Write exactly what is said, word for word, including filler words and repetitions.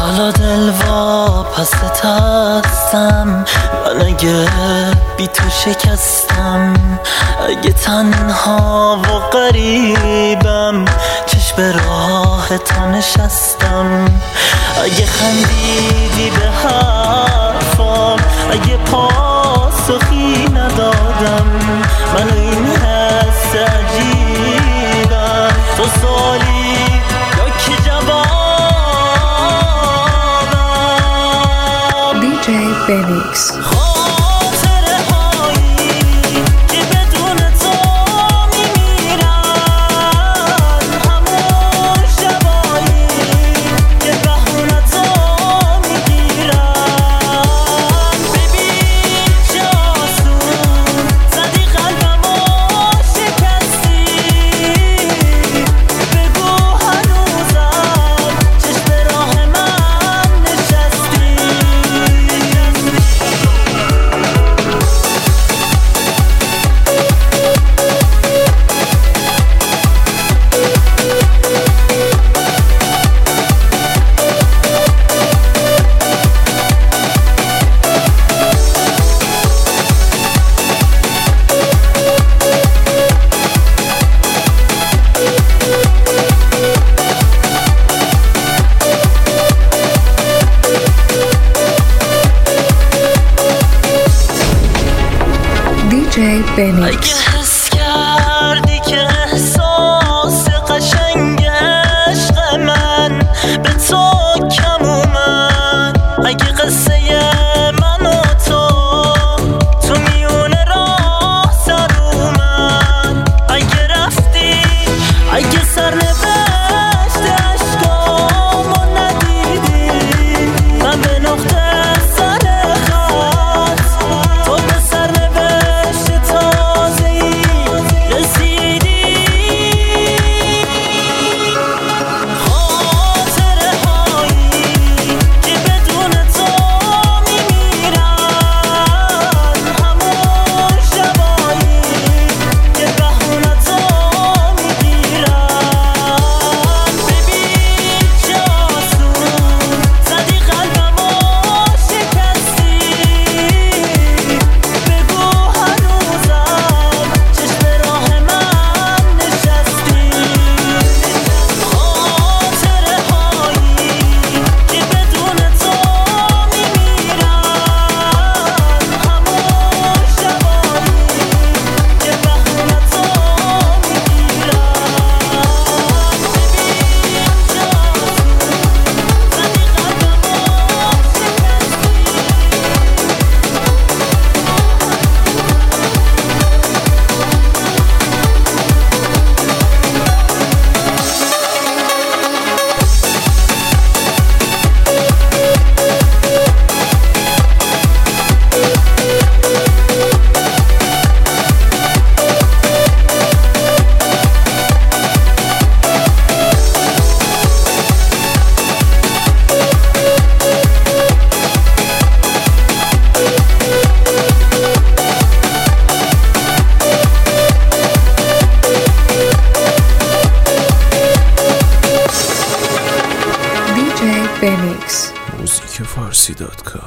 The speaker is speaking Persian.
حالا دل واپست هستم من، اگه بی تو شکستم، اگه تنها و غریبم چشم به راه تا نشستم، اگه خندیدی به حرفام، اگه پاسخی ندادم، من این حس عجیبم، تو سالی یا که جوابم. دی جی بنیکس. دی جی بنیکس. اگه حس کردی که احساس قشنگ عشق من به تو کم اومد، اگه قصه من و تو تو میونه راه سر اومد، اگه رفتی، اگه سرنوشت عشقامو ندیدی، من به نقطه سر خط تو به سرنوشت تازه‌ای رسیدی. خاطره هایی که بدون تو میمیرن، همون شبایی که بهونتو میگیرن. ببین چه آسون زدی قلبمو شکستی، بگو هنوزم چشم راه من نشستی. خاطره هایی که بدون تو میمیرن، همون شبایی که بهونتو میگیرن. دی جی بنیکس. موزیک فارسی دات کام